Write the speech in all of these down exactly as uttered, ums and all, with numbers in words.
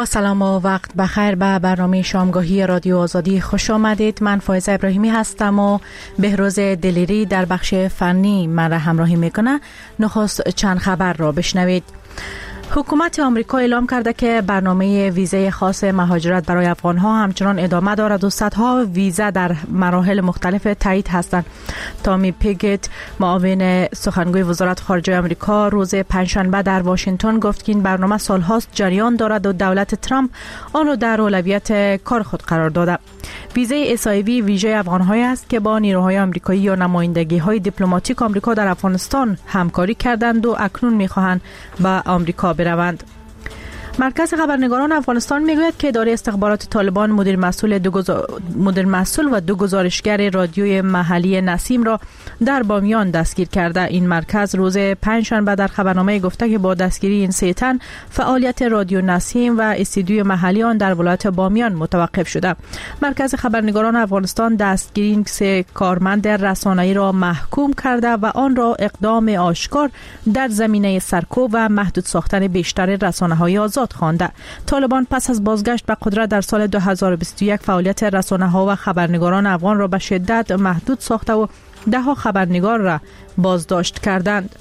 با سلام و وقت بخیر به برنامه شامگاهی رادیو آزادی خوش آمدید. من فایزه ابراهیمی هستم و بهروز دلیری در بخش فنی من را همراهی میکنه. نخست چند خبر را بشنوید. حکومت آمریکا اعلام کرده که برنامه ویزه خاص مهاجرت برای افغانها همچنان ادامه دارد و صدها ویزا در مراحل مختلف تایید هستند. تامی پیگت، معاون سخنگوی وزارت خارجه آمریکا، روز پنجشنبه در واشنگتن گفت که این برنامه سالهاست جریان دارد و دولت ترامپ آن را در اولویت کار خود قرار داده. ویزه اس آی وی ویژه افغان‌های است که با نیروهای آمریکایی یا نمایندگی‌های دیپلماتیک آمریکا در افغانستان همکاری کردند و اکنون می‌خواهند به آمریکا بروند. مرکز خبرنگاران افغانستان میگوید که اداره استخبارات طالبان مدیر مسئول دو گزار... مدیر مسئول و دو گزارشگر رادیوی محلی نسیم را در بامیان دستگیر کرده. این مرکز روز پنجشنبه در خبرنامه گفته که با دستگیری این سه تن فعالیت رادیو نسیم و استودیوی محلی آن در ولایت بامیان متوقف شده. مرکز خبرنگاران افغانستان دستگیری این سه کارمند رسانه‌ای را محکوم کرده و آن را اقدام آشکار در زمینه سرکوب و محدود ساختن بیشتر رسانه‌های آزاد خوانده. طالبان پس از بازگشت به قدرت در سال دو هزار و بیست و یک فعالیت رسانه‌ها و خبرنگاران افغان را به شدت محدود ساخته و ده ها خبرنگار را بازداشت کردند.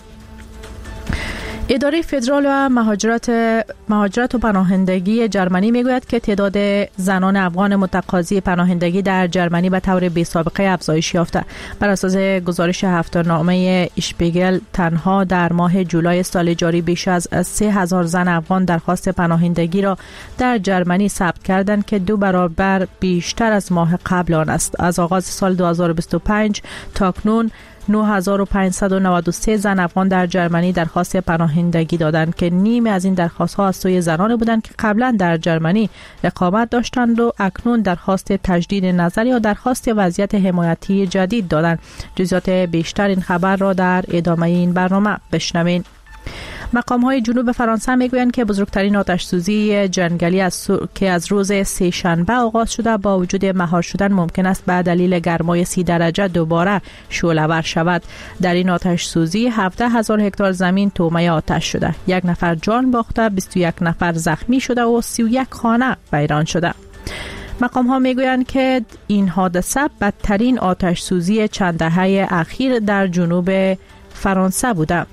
اداره فدرال و مهاجرت مهاجرت و پناهندگی جرمنی میگوید که تعداد زنان افغان متقاضی پناهندگی در جرمنی به طور بی سابقه افزایش یافته. بر اساس گزارش هفته‌نامه اشپیگل تنها در ماه جولای سال جاری بیش از سه هزار زن افغان درخواست پناهندگی را در جرمنی ثبت کردند که دو برابر بیشتر از ماه قبل آن است. از آغاز سال دو هزار و بیست و پنج تا اکنون نه هزار و پانصد و نود و سه زن افغان در جرمنی درخواست پناهندگی دادند که نیم از این درخواست‌ها از سوی زنان بودند که قبلا در جرمنی اقامت داشتند و اکنون درخواست تجدید نظر یا درخواست وضعیت حمایتی جدید دادند. جزئیات بیشتر این خبر را در ادامه این برنامه بشنوید. مقام‌های جنوب فرانسه میگویند که بزرگترین آتش سوزی جنگلی از سو... که از روز سه شنبه آغاز شده با وجود مهار شدن ممکن است به دلیل گرمای سی درجه دوباره شعله‌ور شود. در این آتش سوزی هفده هزار هکتار زمین طعمه آتش شده. یک نفر جان باخته، بیست و یک نفر زخمی شده و سی و یک خانه ویران شده. مقام ها میگویند که این حادثه بدترین آتش سوزی چند دهه اخیر در جنوب فرانسه بوده.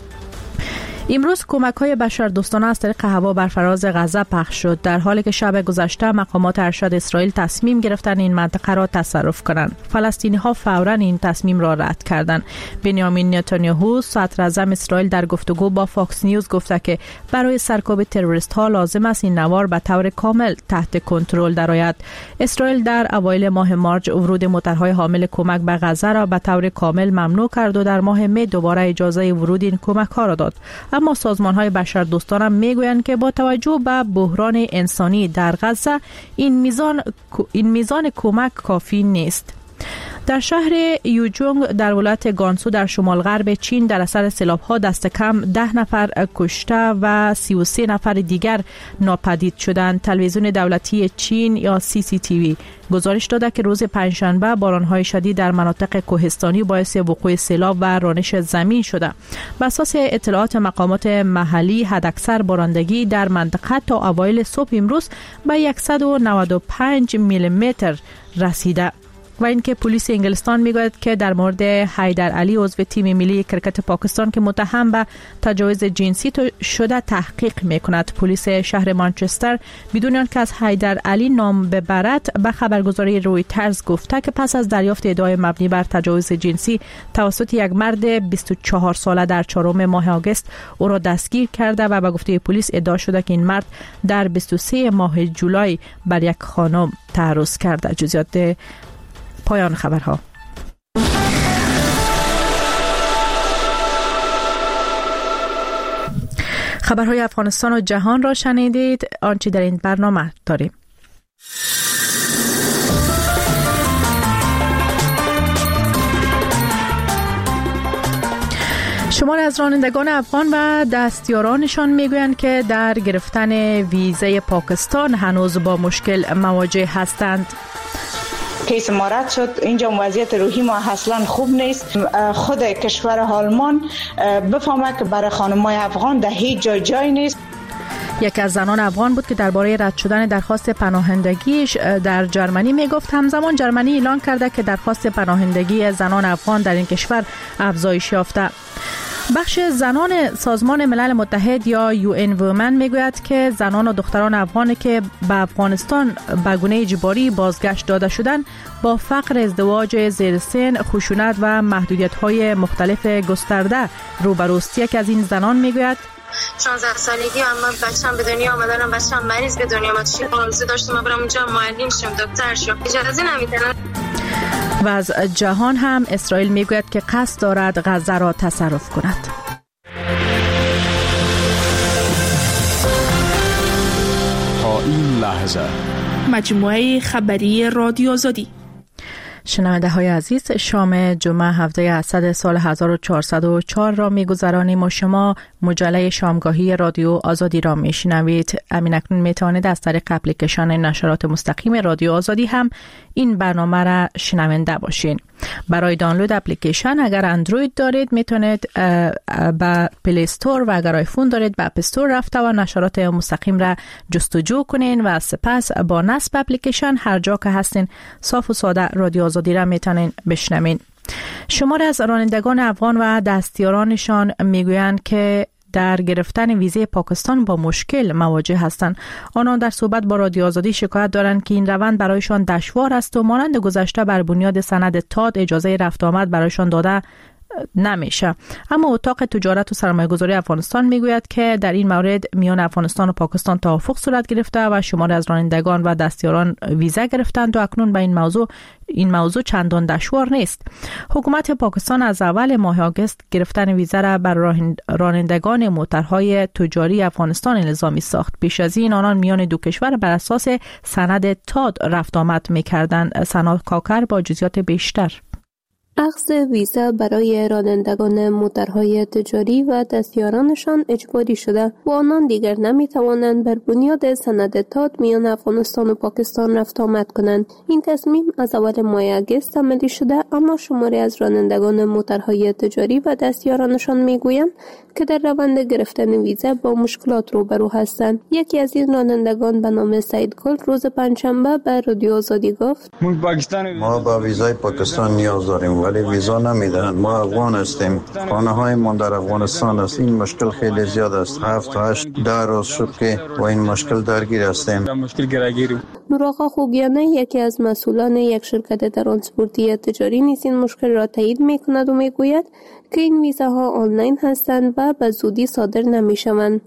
امروز کمک‌های بشردوستانه از طریق هوا بر فراز غزه پخش شد، در حالی که شب گذشته مقامات ارشد اسرائیل تصمیم گرفتند این منطقه را تصرف کنند. فلسطینی‌ها فوراً این تصمیم را رد کردند. بنیامین نتانیاهو صدر اعظم اسرائیل در گفتگو با فاکس نیوز گفته که برای سرکوب تروریست‌ها لازم است این نوار به طور کامل تحت کنترل درآید. اسرائیل در اوایل ماه مارچ ورود موتورهای حامل کمک به غزه را به طور کامل ممنوع کرد و در ماه می دوباره اجازه ورود این کمک‌ها را داد. اما سازمان‌های بشردوستانه هم میگویند که با توجه به بحران انسانی در غزه این میزان این میزان کمک کافی نیست. در شهر یوجونگ در ولایت گانسو در شمال غرب چین در اثر سیلاب‌ها دست کم ده نفر کشته و سی و سه نفر دیگر ناپدید شدند. تلویزیون دولتی چین یا سی سی تی وی گزارش داده که روز پنجشنبه باران‌های شدید در مناطق کوهستانی باعث وقوع سیلاب و رانش زمین شده. بر اساس اطلاعات مقامات محلی حداکثر بارندگی در منطقه تا اوایل صبح امروز به صد و نود و پنج میلیمتر رسیده. و اینکه پلیس انگلستان میگوید که در مورد حیدر علی عضو تیم ملی کرکت پاکستان که متهم به تجاوز جنسی شده تحقیق میکند. پلیس شهر مانچستر بدون آنکه از حیدر علی نام ببرد به خبرگزاری رویترز گفته که پس از دریافت ادعای مبنی بر تجاوز جنسی توسط یک مرد بیست و چهار ساله در چهارم ماه آگوست او را دستگیر کرده و به گفته پلیس ادعا شده که این مرد در بیست و سه ماه جولای بر یک خانم تعرض کرده. جزئیات پایان خبرها. خبرهای افغانستان و جهان را شنیدید. آنچه در این برنامه داریم. شماری از رانندگان افغان و دستیارانشان میگویند که در گرفتن ویزه پاکستان هنوز با مشکل مواجه هستند. کیس ما رد شد. اینجا وضعیت روحی ما اصلا خوب نیست. خود کشور آلمان بفهمه که برای خانمای افغان در هیچ جای جای نیست. یکی از زنان افغان بود که درباره رد شدن درخواست پناهندگیش در جرمنی میگفت. همزمان جرمنی اعلان کرده که درخواست پناهندگی زنان افغان در این کشور افزایش یافته. بخش زنان سازمان ملل متحد یا یو ان وومن میگوید که زنان و دختران افغانی که به افغانستان به گونه اجباری بازگشت داده شدند با فقر، ازدواج زیر سن، خشونت و محدودیت‌های مختلف گسترده روبروست. یک از این زنان میگوید شانزده سالگی اما بچه‌م به دنیا آمدن، بچه‌م مریض به دنیا اومد. چی آرزو داشتم برم اونجا معلم شم، دکتر شم. اجازه نمیدن. و از جهان هم اسرائیل میگوید که قصد دارد غزه را تصرف کند. تا این لحظه مجموعه خبری رادیو آزادی. شنونده های عزیز، شام جمعه هفته اسد سال هزار و چهارصد و چهار را می‌گذرانیم و شما مجله شامگاهی رادیو آزادی را میشنوید. همین اکنون میتوانید از طریق اپلیکیشن نشرات مستقیم رادیو آزادی هم این برنامه را شنونده باشین. برای دانلود اپلیکیشن اگر اندروید دارید میتونید به پلی استور و اگر آیفون دارید به اپ استور رفته و نشرات مستقیم را جستجو کنین و سپس با نصب اپلیکیشن هر جا که هستین صاف و ساده رادیو آزادی را میتونین بشنوین. شمار از رانندگان افغان و دستیارانشان میگویند که در گرفتن ویزه پاکستان با مشکل مواجه هستند. آنان در صحبت با رادیو آزادی شکایت دارند که این روند برایشان دشوار است و مانند گذشته بر بنیاد سند تاد اجازه رفت آمد برایشان داده نمیشه. اما اتاق تجارت و سرمایه‌گذاری افغانستان میگوید که در این مورد میان افغانستان و پاکستان توافق صورت گرفته و شمار از رانندگان و دستیاران ویزا گرفتند و اکنون به این موضوع این موضوع چندان دشوار نیست. حکومت پاکستان از اول ماه آگوست گرفتن ویزا را بر رانندگان موترهای تجاری افغانستان الزامی ساخت. پیش از این آنان میان دو کشور بر اساس سند تاد رفت آمد می‌کردند. سنا کاکر با جزئیات بیشتر. اخذ ویزا برای رانندگان موترهای تجاری و دستیارانشان اجباری شده و آنان دیگر نمی توانند بر بنیاد سند تاد میان افغانستان و پاکستان رفت آمد کنند. این تصمیم از اول ماه آگوست عملی شده، اما شماری از رانندگان موترهای تجاری و دستیارانشان میگویند که در روند گرفتن ویزا با مشکلات روبرو هستند. یکی از این رانندگان به نام سعید گل روز پنجشنبه به رادیو آزادی گفت: ما با ویزای پاکستان نیاز داریم ولی ویزا نمیدهند. ما افغان هستیم، خانه های من در افغانستان است. این مشکل خیلی زیاد است. هفت هشت ده روز شد که با این مشکل درگیر هستیم. نورآقا خوگیانه یکی از مسئولان یک شرکت ترانسپورتی تجاری نیز این مشکل را تایید میکند و میگوید که این ویزاها آنلاین هستند و به زودی صادر نمیشوند.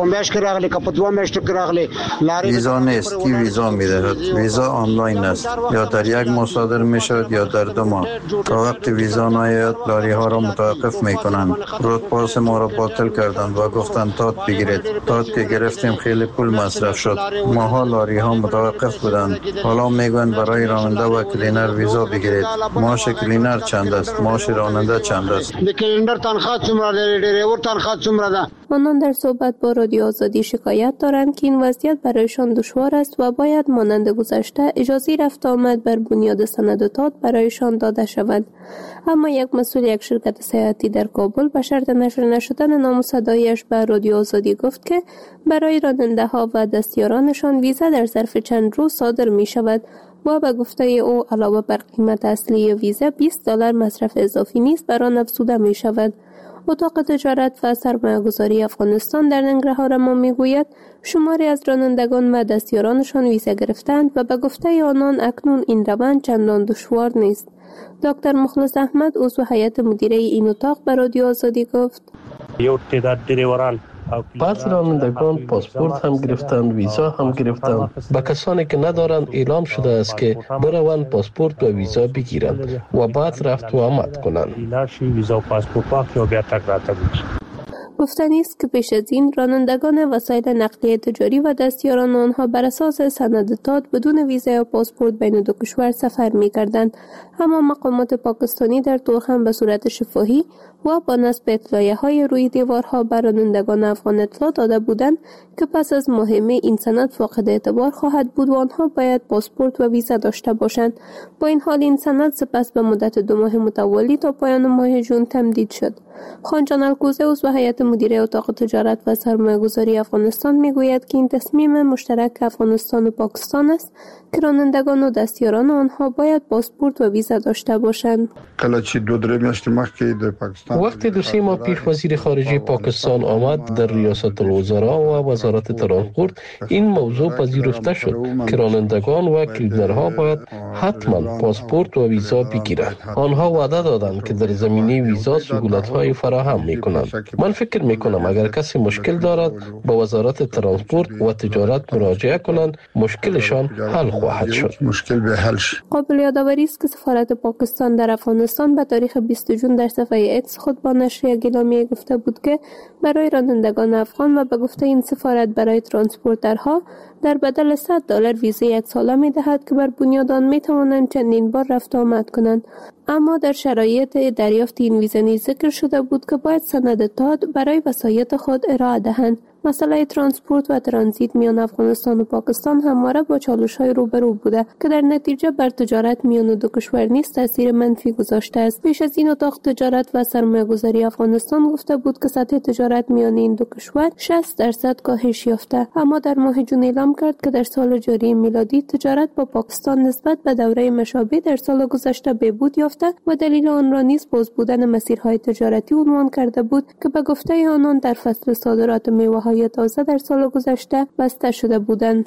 ویزا نیست که ویزا میدهد. ویزا آنلاین است، یا در یک ماه صادر میشود یا در دو ماه. تا وقت ویزا نیاید لاری ها را متوقف میکنند. رود پاس ما را باطل کردند و گفتند تاد بگیرید. تاد که گرفتیم خیلی پول مصرف شد. ماها لاری ها متوقف بودند. حالا میگویند برای راننده و کلینر ویزا بگیرید. معاش کلینر چند است؟ معاش راننده چند است؟ کلینر تنخواه چمره ده، ډرایور تنخواه چمره ده. آنان در صحبت با رادیو آزادی شکایت دارند که این وضعیت برایشان دشوار است و باید مانند گذشته اجازه رفت آمد بر بنیاد سند تاد برایشان داده شود. اما یک مسئول یک شرکت سیاحتی در کابل به شرط نشر نشدن نام و صدایش به رادیو آزادی گفت که برای راننده ها و دستیارانشان ویزا در ظرف چند روز صادر می شود و به گفته او علاوه بر قیمت اصلی ویزا بیست دلار مصرف اضافی نیز بر آن افزوده می شود. اتاق تجارت و سرمایه‌گذاری افغانستان در ننگرهار ما میگوید شماری از رانندگان و دستیارانشان ویزا گرفتند و به گفته آنان اکنون این روند چندان دشوار نیست. دکتر مخلص احمد عضو هیئت مدیره این اتاق به رادیو آزادی گفت: یو تعداد دریوران بعض رانندگان پاسپورت هم گرفتند، ویزا هم گرفتند. به کسانی که ندارند اعلام شده است که بروند پاسپورت و ویزا بگیرند و بعد رفت و آمد کنند. گفتنی است که پیش از این رانندگان وسایل نقلیه تجاری و دستیاران آنها بر اساس سند تاد بدون ویزا یا پاسپورت بین دو کشور سفر می‌کردند، اما مقامات پاکستانی در تورخم به صورت شفاهی و با نصب اطلاعیه‌های روی دیوارها بر رانندگان افغان اطلاع داده بودند که پس از مهمه این سند فاقد اعتبار خواهد بود و آنها باید پاسپورت و ویزا داشته باشند. با این حال این سند سپس به مدت دو ماه متوالی تا پایان ماه ژوئن تمدید شد. خانجان الکوزه عضو هیئت مدیر اتاق تجارت و سرمایه‌گذاری افغانستان میگوید که این تصمیم مشترک افغانستان و پاکستان است که رانندگان و دستیاران آنها باید پاسپورت و ویزا داشته باشند. وقتی دو سه ماه پیش وزیر خارجه پاکستان آمد در ریاست الوزراء و وزارت ترانسپورت، این موضوع پذیرفته شد که رانندگان و کلینرها باید حتما پاسپورت و ویزا بگیرند. آنها وعده دادند که در زمینه ویزا سهولت‌های فراهم می‌کنند. من فکر می‌کنم اگر کسی مشکل دارد با وزارت ترانسپورت و تجارت مراجعه کنند، مشکلشان حل خواهد شد. مشکل به حل شد. قابل یادآوری است که سفارت پاکستان در افغانستان به تاریخ بیست جون در صفحه اکس خود با نشر یک اعلامیه گفته بود که برای رانندگان افغان و به گفته این سفارت برای ترانسپورترها در بدل صد دلار ویزای یک ساله می‌دهد که بر بنیاد آن می‌توانند چندین بار رفت آمد کنند. اما در شرایط دریافت این ویزا نیز ذکر شده بود که باید سند تاد برای وسایط خود ارائه دهند. مسئله ترانسپورت و ترانزیت میان افغانستان و پاکستان همواره با چالش‌های روبرو بوده که در نتیجه بر تجارت میان دو کشور نیز تاثیر منفی گذاشته است. پیش از این اتاق تجارت و سرمایه‌گذاری افغانستان گفته بود که سطح تجارت میان این دو کشور شصت درصد کاهش یافته، اما در ماه جون اعلام کرد که در سال جاری میلادی تجارت با پاکستان نسبت به دوره مشابه در سال گذشته بهبود یافته و دلیل آن را نیز باز بودن مسیرهای تجارتی عنوان کرده بود که به گفته آنان در فصل صادرات میوه تازه در سال گذشته بسته شده بودند.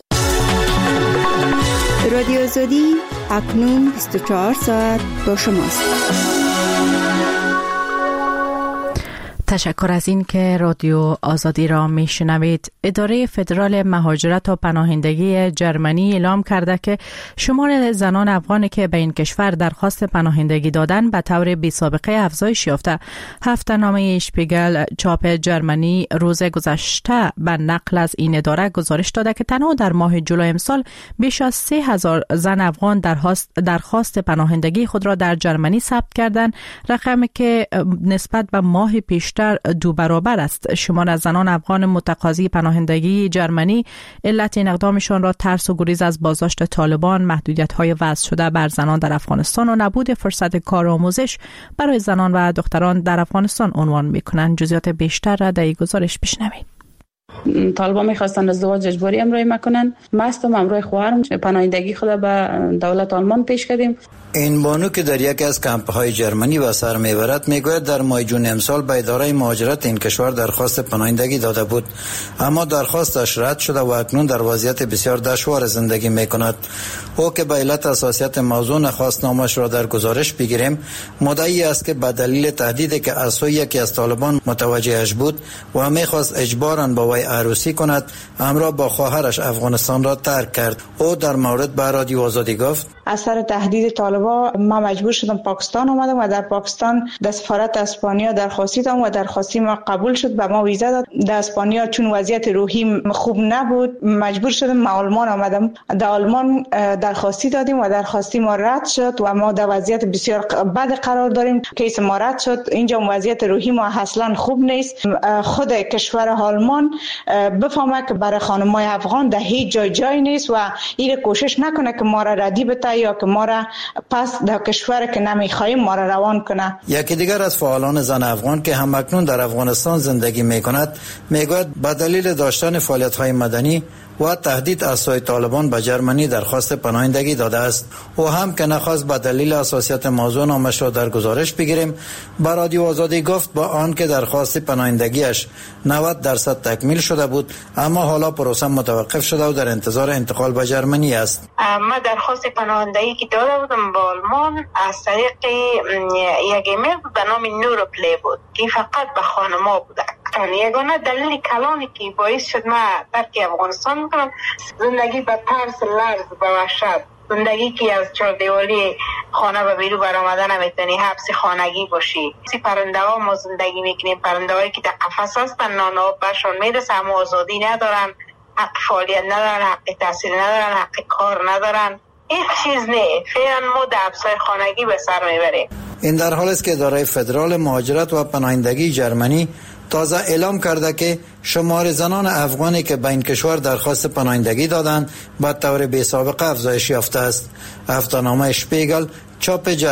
رادیو آزادی اکنون بیست و چهار ساعت با شماست. تشکر از این که رادیو آزادی را میشنوید. اداره فدرال مهاجرت و پناهندگی جرمنی اعلام کرده که شمار زنان افغانی که به این کشور درخواست پناهندگی دادن به طور بی سابقه افزایش یافته. هفته‌نامه اشپیگل چاپ جرمنی روز گذشته به نقل از این اداره گزارش داده که تنها در ماه جولای امسال بیش از سه هزار زن افغان درخواست درخواست پناهندگی خود را در جرمنی ثبت کردند، رقمی که نسبت به ماه پیش دو برابر است. شمار از زنان افغان متقاضی پناهندگی جرمنی علت این اقدامشان را ترس و گریز از بازداشت طالبان، محدودیت‌های وضع شده بر زنان در افغانستان و نبود فرصت کار و آموزش برای زنان و دختران در افغانستان عنوان می‌کنند. جزئیات بیشتر را در این گزارش بشنوید. طالبان می‌خواستند ازدواج اجباری امرای مکنن. ما هستم امرای خواهرم پناهندگی خود به دولت آلمان پیش کردیم. این بانو که در یکی از کمپ‌های جرمنی به سر میبرد میگوید در ماه جون امسال به اداره مهاجرت این کشور درخواست پناهندگی داده بود، اما درخواستش رد شده و اکنون در وضعیت بسیار دشوار زندگی میکند. او که به علت حساسیت موضوع نخواست نامش را در گزارش بگیریم، مدعی است که به دلیل تهدیدی که از سوی یکی از طالبان متوجهش بود و میخواست اجباراً با وی عروسی کند، همراه با خواهرش افغانستان را ترک کرد. او در مورد به رادیو آزادی گفت: اثر تهدید طالبان ما مجبور شدم پاکستان آمدم و در پاکستان در سفارت اسپانیا درخواست دادم و درخواستی ما قبول شد، به ما ویزا داد. در اسپانیا چون وضعیت روحی خوب نبود مجبور شدم ما آلمان آمدم. در آلمان درخواستی دادیم و درخواستی ما رد شد و ما در وضعیت بسیار بد قرار داریم. کیس ما رد شد. اینجا وضعیت روحی ما اصلا خوب نیست. خود کشور آلمان بفهمه که برای خانمای افغان در هیچ جای جای نیست و این کوشش نکنه که ما را ردی بته یا که ما را پس در کشور که نمیخوایم ما را روان کنه. یکی دیگر از فعالان زن افغان که هم اکنون در افغانستان زندگی میکند میگوید به دلیل داشتن فعالیت‌های مدنی و تهدید از سوی طالبان به جرمنی درخواست پناهندگی داده است. او هم که نخواست به دلیل حساسیت موضوع نامش را در گزارش بگیریم، به رادیو آزادی گفت با آن که درخواست پناهندگیش نود درصد تکمیل شده بود، اما حالا پروسه متوقف شده و در انتظار انتقال به جرمنی است. من درخواست پناهندگی که داده بودم با آلمان از طریق یک ایمیل به نام نور پلی بود که فقط به خانما بوده. یگانه دلیل کلانی که باعث شد من ترک افغانستان میکنم زندگی به ترس، لرز، به وحشت، زندگی که از چهار دیواری خانه به بیرون برآمده نمیتونی، حبس خانگی باشی. سی پرنده ها ما زندگی میکنیم، پرنده هایی که در قفس هستن، نان آب برشان میرسه اما آزادی ندارن، حق فعالیت ندارن، حق تحصیل ندارن، حق کار ندارن. این چیز نه، فعلا ما در حبسای خانگی به سر میبریم. این در حال است که اداره فدرال مهاجرت و پناهندگی جرمنی تازه اعلام کرده که شمار زنان افغانی که به این کشور درخواست پناهندگی دادند به طور بی سابقه افزایش یافته است. هفته‌نامه شپیگل چاپ